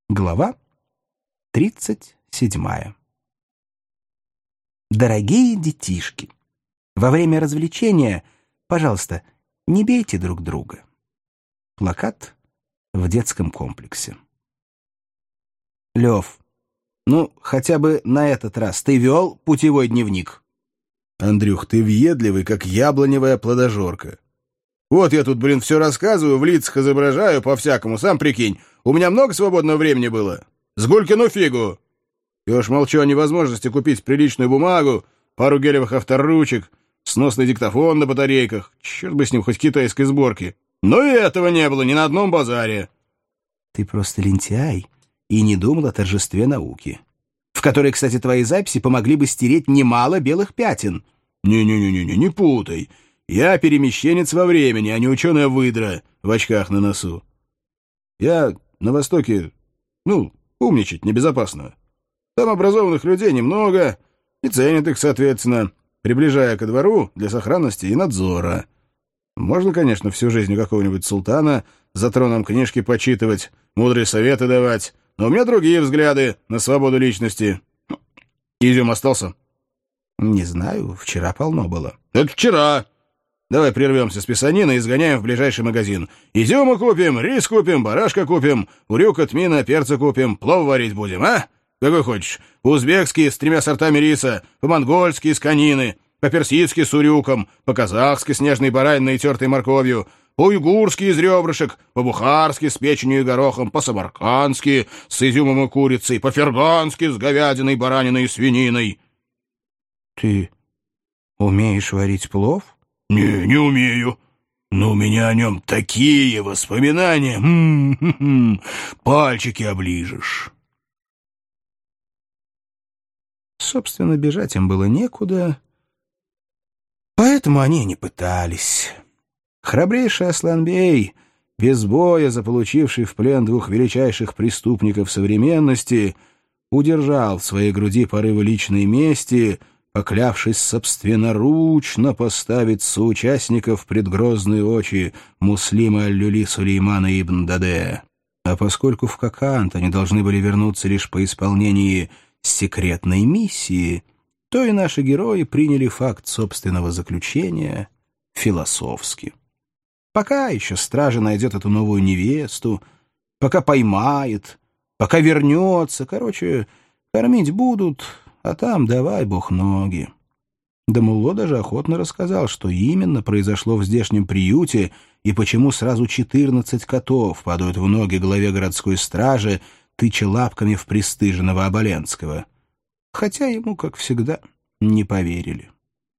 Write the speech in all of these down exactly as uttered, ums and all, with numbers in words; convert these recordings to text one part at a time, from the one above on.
Глава тридцать седьмая. Дорогие детишки, во время развлечения, пожалуйста, не бейте друг друга. Плакат в детском комплексе. Лев, ну, хотя бы на этот раз ты вел путевой дневник? Андрюх, ты въедливый, как яблоневая плодожорка. Вот я тут, блин, все рассказываю, в лицах изображаю по-всякому, сам прикинь. У меня много свободного времени было? С Гулькину фигу. Я уж молчу о невозможности купить приличную бумагу, пару гелевых авторучек, сносный диктофон на батарейках. Черт бы с ним, хоть китайской сборки. Но и этого не было ни на одном базаре. Ты просто лентяй и не думал о торжестве науки, в которой, кстати, твои записи помогли бы стереть немало белых пятен. Не-не-не-не, не путай. Я перемещенец во времени, а не ученая выдра в очках на носу. Я на Востоке, ну, умничать небезопасно. Там образованных людей немного, и ценят их, соответственно, приближая ко двору для сохранности и надзора. Можно, конечно, всю жизнь у какого-нибудь султана за троном книжки почитывать, мудрые советы давать, но у меня другие взгляды на свободу личности. Изюм остался? Не знаю, вчера полно было. Это вчера. Давай прервемся с писаниной и сгоняем в ближайший магазин. Изюма купим, рис купим, барашка купим, урюка, тмина, перца купим, плов варить будем, а? Какой хочешь. По-узбекски с тремя сортами риса, по-монгольски с конины, по-персидски с урюком, по-казахски с нежной бараниной и тертой морковью, по-уйгурски из ребрышек, по-бухарски с печенью и горохом, по-самаркандски с изюмом и курицей, по-фергански с говядиной, бараниной и свининой. Ты умеешь варить плов? Не, не умею. Но у меня о нем такие воспоминания. М-м-м, пальчики оближешь. Собственно, бежать им было некуда, поэтому они не пытались. Храбрейший Асланбей, без боя заполучивший в плен двух величайших преступников современности, удержал в своей груди порывы личной мести, поклявшись собственноручно поставить соучастников пред грозные очи Муслима аль-Люли Сулеймана ибн Даде. А поскольку в Коканд они должны были вернуться лишь по исполнении секретной миссии, то и наши герои приняли факт собственного заключения философски. Пока еще стража найдет эту новую невесту, пока поймает, пока вернется, короче, кормить будут, а там давай бог ноги. Дамулло даже охотно рассказал, что именно произошло в здешнем приюте и почему сразу четырнадцать котов падают в ноги главе городской стражи, тыча лапками в пристыженного Оболенского. Хотя ему, как всегда, не поверили.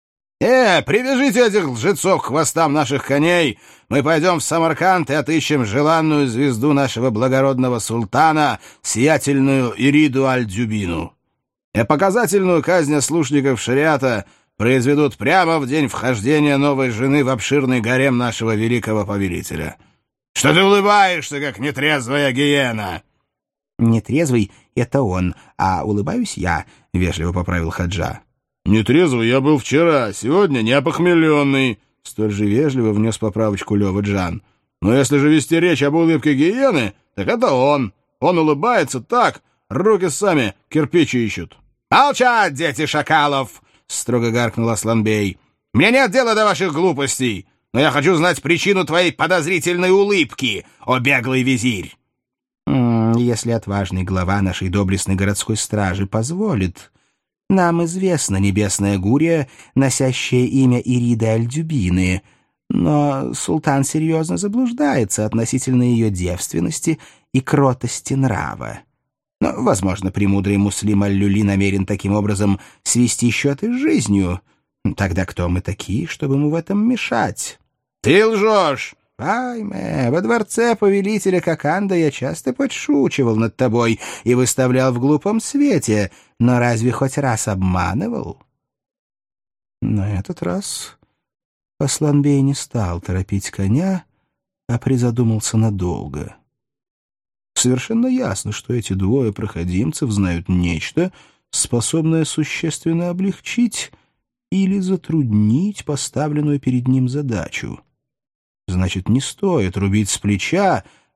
«Э, привяжите этих лжецов к хвостам наших коней! Мы пойдем в Самарканд и отыщем желанную звезду нашего благородного султана, сиятельную Ириду аль-Дюбину. И показательную казнь ослушников шариата произведут прямо в день вхождения новой жены в обширный гарем нашего великого повелителя. Что ты улыбаешься, как нетрезвая гиена?» «Нетрезвый — это он, а улыбаюсь я», — вежливо поправил Хаджа. «Нетрезвый я был вчера, сегодня не опохмеленный», — столь же вежливо внес поправочку Лёва Джан. «Но если же вести речь об улыбке гиены, так это он. Он улыбается так, руки сами кирпичи ищут». «Молчать, дети шакалов!» — строго гаркнул Асланбей. «Мне нет дела до ваших глупостей, но я хочу знать причину твоей подозрительной улыбки, о беглый визирь». «Если отважный глава нашей доблестной городской стражи позволит. Нам известна небесная гурия, носящая имя Ириды аль-Дюбины, но султан серьезно заблуждается относительно ее девственности и кротости нрава. Но, возможно, премудрый Муслим аль-Люли намерен таким образом свести счеты с жизнью. Тогда кто мы такие, чтобы ему в этом мешать?» «Ты лжешь!» «Пайме, во дворце повелителя Коканда я часто подшучивал над тобой и выставлял в глупом свете, но разве хоть раз обманывал?» На этот раз Асланбей не стал торопить коня, а призадумался надолго. Совершенно ясно, что эти двое проходимцев знают нечто, способное существенно облегчить или затруднить поставленную перед ним задачу. Значит, не стоит рубить с плеча,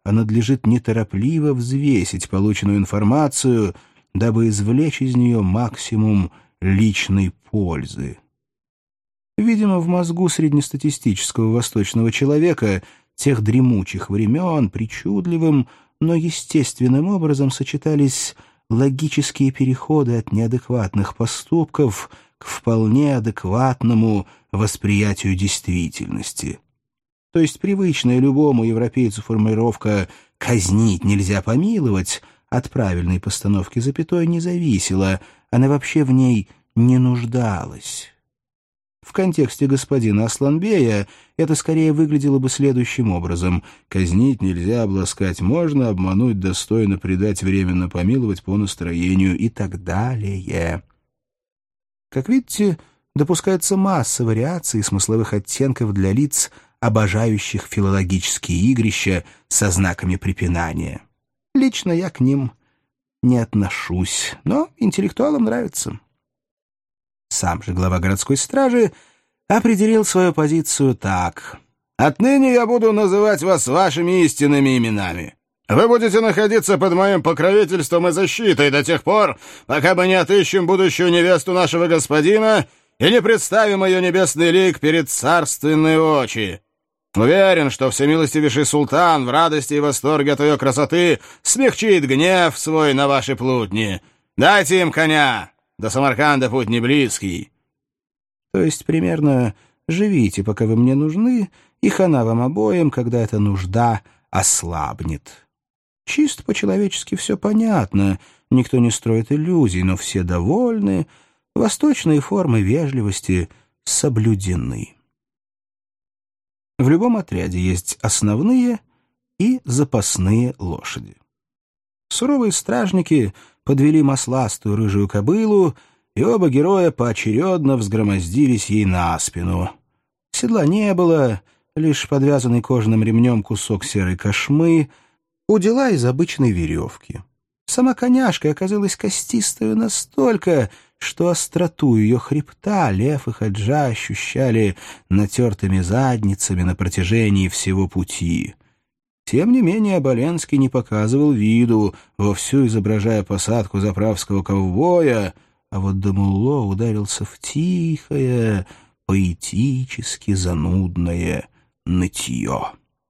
а надлежит неторопливо взвесить полученную информацию, дабы извлечь из нее максимум личной пользы. Видимо, в мозгу среднестатистического восточного человека тех дремучих времен причудливым, но естественным образом сочетались логические переходы от неадекватных поступков к вполне адекватному восприятию действительности. То есть привычная любому европейцу формулировка «казнить нельзя помиловать» от правильной постановки запятой не зависела, она вообще в ней не нуждалась. В контексте господина Асланбея это скорее выглядело бы следующим образом: казнить нельзя, обласкать можно, обмануть достойно, предать временно, помиловать по настроению и так далее. Как видите, допускается масса вариаций и смысловых оттенков для лиц, обожающих филологические игрища со знаками препинания. Лично я к ним не отношусь, но интеллектуалам нравится. Сам же глава городской стражи определил свою позицию так: «Отныне я буду называть вас вашими истинными именами. Вы будете находиться под моим покровительством и защитой до тех пор, пока мы не отыщем будущую невесту нашего господина и не представим ее небесный лик перед царственные очи. Уверен, что всемилостивейший султан в радости и восторге от ее красоты смягчит гнев свой на ваши плутни. Дайте им коня. До Самарканда путь не близкий». То есть примерно «живите, пока вы мне нужны, и хана вам обоим, когда эта нужда ослабнет». Чисто по-человечески все понятно, никто не строит иллюзий, но все довольны, восточные формы вежливости соблюдены. В любом отряде есть основные и запасные лошади. Суровые стражники подвели масластую рыжую кобылу, и оба героя поочередно взгромоздились ей на спину. Седла не было, лишь подвязанный кожаным ремнем кусок серой кошмы, удила из обычной веревки. Сама коняшка оказалась костистою настолько, что остроту ее хребта Лев и Хаджа ощущали натертыми задницами на протяжении всего пути. Тем не менее Оболенский не показывал виду, вовсю изображая посадку заправского ковбоя, а вот Дамулло ударился в тихое, поэтически занудное нытье.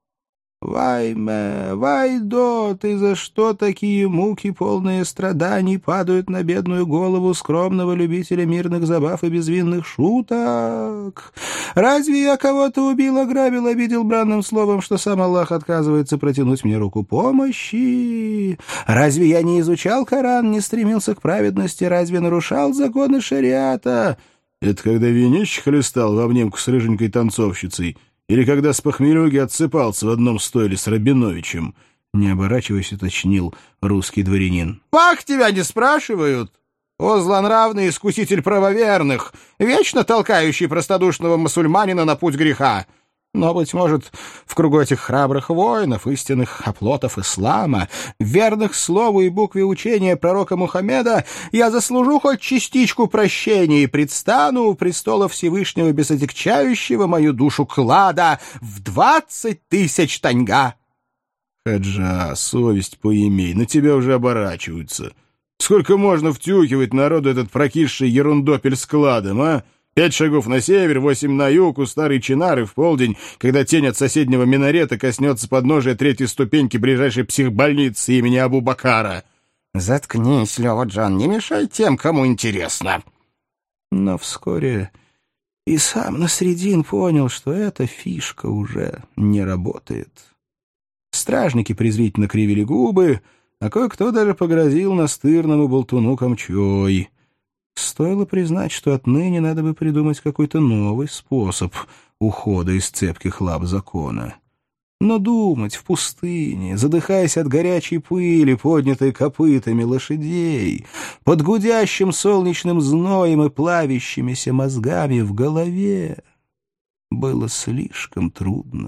«Вайме, Вайдо, ты за что такие муки, полные страданий, падают на бедную голову скромного любителя мирных забав и безвинных шуток? Разве я кого-то убил, ограбил, обидел бранным словом, что сам Аллах отказывается протянуть мне руку помощи? Разве я не изучал Коран, не стремился к праведности, разве нарушал законы шариата?» «Это когда винище хлестал в обнимку с рыженькой танцовщицей, или когда с похмелюги отсыпался в одном стойле с Рабиновичем?» — не оборачиваясь, уточнил русский дворянин. «Пах, тебя не спрашивают! О, злонравный искуситель правоверных, вечно толкающий простодушного мусульманина на путь греха! Но, быть может, в кругу этих храбрых воинов, истинных оплотов ислама, верных слову и букве учения пророка Мухаммеда, я заслужу хоть частичку прощения и предстану у престола Всевышнего без отягчающего мою душу клада в двадцать тысяч таньга». «Хаджа, совесть поимей, на тебя уже оборачиваются. Сколько можно втюхивать народу этот прокисший ерундопель с кладом, а? Пять шагов на север, восемь на юг, у старой Чинары в полдень, когда тень от соседнего минарета коснется подножия третьей ступеньки ближайшей психбольницы имени Абу-Бакара». «Заткнись, Лёва-Джан, не мешай тем, кому интересно». Но вскоре и сам Насреддин понял, что эта фишка уже не работает. Стражники презрительно кривили губы, а кое-кто даже погрозил настырному болтуну камчой. Стоило признать, что отныне надо бы придумать какой-то новый способ ухода из цепких лап закона. Но думать в пустыне, задыхаясь от горячей пыли, поднятой копытами лошадей, под гудящим солнечным зноем и плавящимися мозгами в голове, было слишком трудно.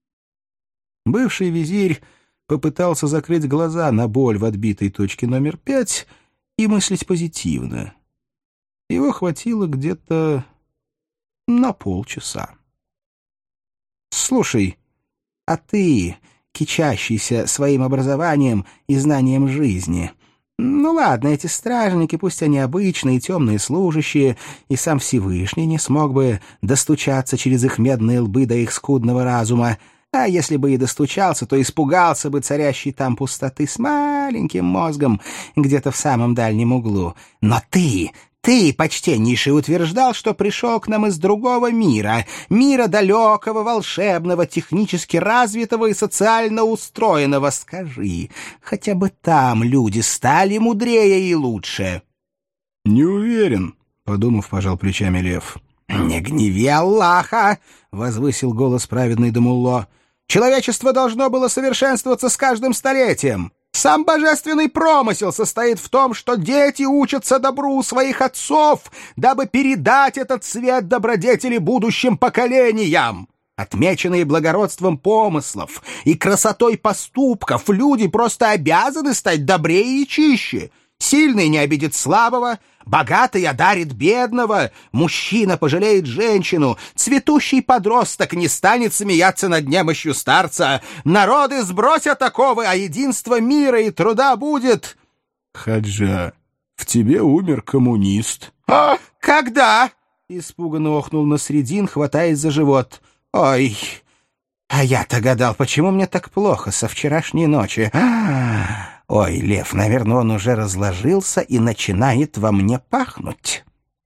Бывший визирь попытался закрыть глаза на боль в отбитой точке номер пять и мыслить позитивно. Его хватило где-то на полчаса. «Слушай, а ты кичащийся своим образованием и знанием жизни. Ну ладно, эти стражники, пусть они обычные темные служащие, и сам Всевышний не смог бы достучаться через их медные лбы до их скудного разума, а если бы и достучался, то испугался бы царящей там пустоты с маленьким мозгом где-то в самом дальнем углу. Но ты... Ты, почтеннейший, утверждал, что пришел к нам из другого мира, мира далекого, волшебного, технически развитого и социально устроенного. Скажи, хотя бы там люди стали мудрее и лучше? — Не уверен, — подумав, пожал плечами Лев. — Не гневи Аллаха! — возвысил голос праведный Дамулло. — Человечество должно было совершенствоваться с каждым столетием. Сам божественный промысел состоит в том, что дети учатся добру у своих отцов, дабы передать этот свет добродетели будущим поколениям. Отмеченные благородством помыслов и красотой поступков, люди просто обязаны стать добрее и чище. Сильный не обидит слабого, богатый одарит бедного, мужчина пожалеет женщину, цветущий подросток не станет смеяться над немощью старца, народы сбросят оковы, а единство мира и труда будет... — Хаджа, в тебе умер коммунист. — А, когда? — испуганно охнул Насредин, хватаясь за живот. — Ой, а я-то гадал, почему мне так плохо со вчерашней ночи. А-а-а! Ой, Лев, наверное, он уже разложился и начинает во мне пахнуть.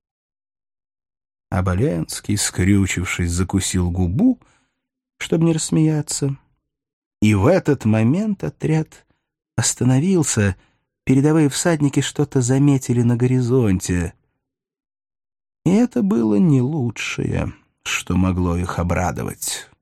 Оболенский, скрючившись, закусил губу, чтобы не рассмеяться. И в этот момент отряд остановился. Передовые всадники что-то заметили на горизонте. И это было не лучшее, что могло их обрадовать.